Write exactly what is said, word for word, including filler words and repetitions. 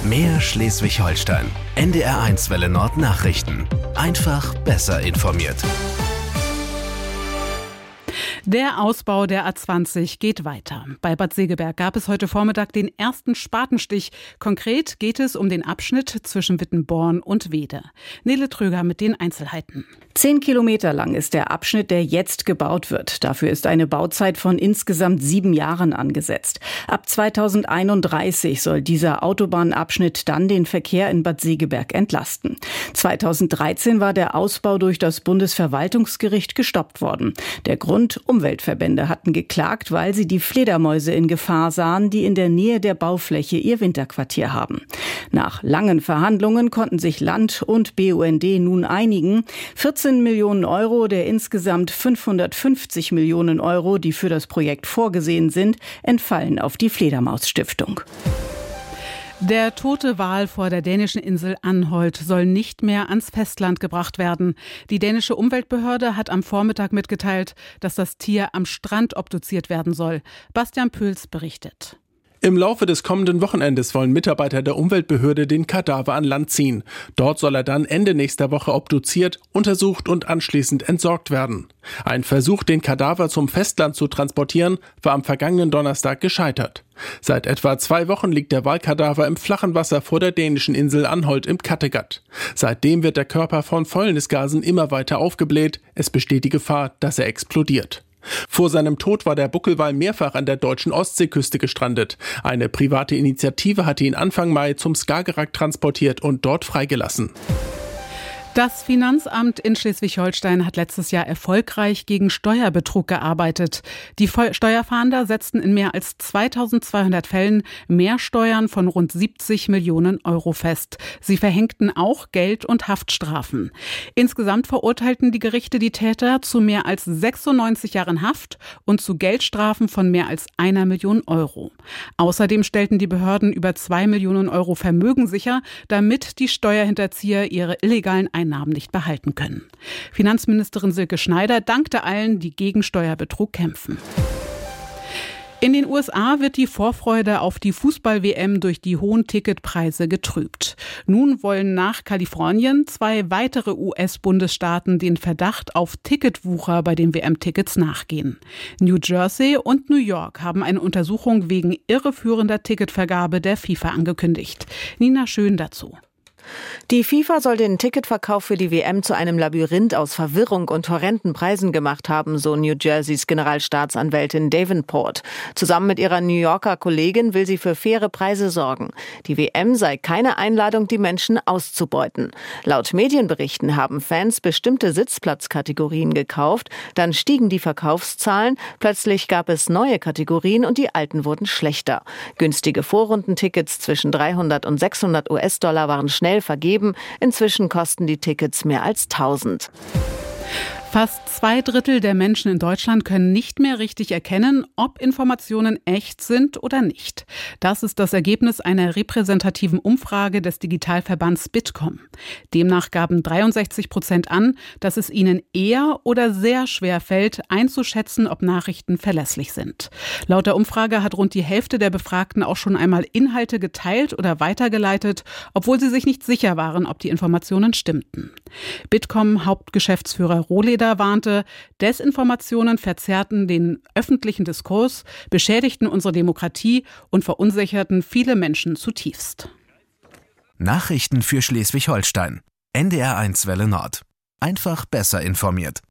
Mehr Schleswig-Holstein. N D R eins Welle Nord Nachrichten. Einfach besser informiert. Der Ausbau der A zwanzig geht weiter. Bei Bad Segeberg gab es heute Vormittag den ersten Spatenstich. Konkret geht es um den Abschnitt zwischen Wittenborn und Weede. Nele Tröger mit den Einzelheiten. Zehn Kilometer lang ist der Abschnitt, der jetzt gebaut wird. Dafür ist eine Bauzeit von insgesamt sieben Jahren angesetzt. Ab zweitausendeinunddreißig soll dieser Autobahnabschnitt dann den Verkehr in Bad Segeberg entlasten. zweitausenddreizehn war der Ausbau durch das Bundesverwaltungsgericht gestoppt worden. Der Grund: Umweltverbände hatten geklagt, weil sie die Fledermäuse in Gefahr sahen, die in der Nähe der Baufläche ihr Winterquartier haben. Nach langen Verhandlungen konnten sich Land und B U N D nun einigen. vierzehn Millionen Euro der insgesamt fünfhundertfünfzig Millionen Euro, die für das Projekt vorgesehen sind, entfallen auf die Fledermaus-Stiftung. Der tote Wal vor der dänischen Insel Anholt soll nicht mehr ans Festland gebracht werden. Die dänische Umweltbehörde hat am Vormittag mitgeteilt, dass das Tier am Strand obduziert werden soll. Bastian Püls berichtet. Im Laufe des kommenden Wochenendes wollen Mitarbeiter der Umweltbehörde den Kadaver an Land ziehen. Dort soll er dann Ende nächster Woche obduziert, untersucht und anschließend entsorgt werden. Ein Versuch, den Kadaver zum Festland zu transportieren, war am vergangenen Donnerstag gescheitert. Seit etwa zwei Wochen liegt der Walkadaver im flachen Wasser vor der dänischen Insel Anholt im Kattegat. Seitdem wird der Körper von Fäulnisgasen immer weiter aufgebläht. Es besteht die Gefahr, dass er explodiert. Vor seinem Tod war der Buckelwal mehrfach an der deutschen Ostseeküste gestrandet. Eine private Initiative hatte ihn Anfang Mai zum Skagerrak transportiert und dort freigelassen. Das Finanzamt in Schleswig-Holstein hat letztes Jahr erfolgreich gegen Steuerbetrug gearbeitet. Die Steuerfahnder setzten in mehr als zweitausendzweihundert Fällen Mehrsteuern von rund siebzig Millionen Euro fest. Sie verhängten auch Geld- und Haftstrafen. Insgesamt verurteilten die Gerichte die Täter zu mehr als sechsundneunzig Jahren Haft und zu Geldstrafen von mehr als einer Million Euro. Außerdem stellten die Behörden über zwei Millionen Euro Vermögen sicher, damit die Steuerhinterzieher ihre illegalen Einnahmen Namen nicht behalten können. Finanzministerin Silke Schneider dankte allen, die gegen Steuerbetrug kämpfen. In den U S A wird die Vorfreude auf die Fußball-W M durch die hohen Ticketpreise getrübt. Nun wollen nach Kalifornien zwei weitere U S-Bundesstaaten den Verdacht auf Ticketwucher bei den W M-Tickets nachgehen. New Jersey und New York haben eine Untersuchung wegen irreführender Ticketvergabe der FIFA angekündigt. Nina Schön dazu. Die FIFA soll den Ticketverkauf für die W M zu einem Labyrinth aus Verwirrung und horrenden Preisen gemacht haben, so New Jerseys Generalstaatsanwältin Davenport. Zusammen mit ihrer New Yorker Kollegin will sie für faire Preise sorgen. Die W M sei keine Einladung, die Menschen auszubeuten. Laut Medienberichten haben Fans bestimmte Sitzplatzkategorien gekauft, dann stiegen die Verkaufszahlen, plötzlich gab es neue Kategorien und die alten wurden schlechter. Günstige Vorrundentickets zwischen dreihundert und sechshundert US-Dollar waren schnell vergeben. Inzwischen kosten die Tickets mehr als tausend. Fast zwei Drittel der Menschen in Deutschland können nicht mehr richtig erkennen, ob Informationen echt sind oder nicht. Das ist das Ergebnis einer repräsentativen Umfrage des Digitalverbands Bitkom. Demnach gaben dreiundsechzig Prozent an, dass es ihnen eher oder sehr schwer fällt, einzuschätzen, ob Nachrichten verlässlich sind. Laut der Umfrage hat rund die Hälfte der Befragten auch schon einmal Inhalte geteilt oder weitergeleitet, obwohl sie sich nicht sicher waren, ob die Informationen stimmten. Bitkom-Hauptgeschäftsführer Rohleder warnte, Desinformationen verzerrten den öffentlichen Diskurs, beschädigten unsere Demokratie und verunsicherten viele Menschen zutiefst. Nachrichten für Schleswig-Holstein. N D R eins Welle Nord. Einfach besser informiert.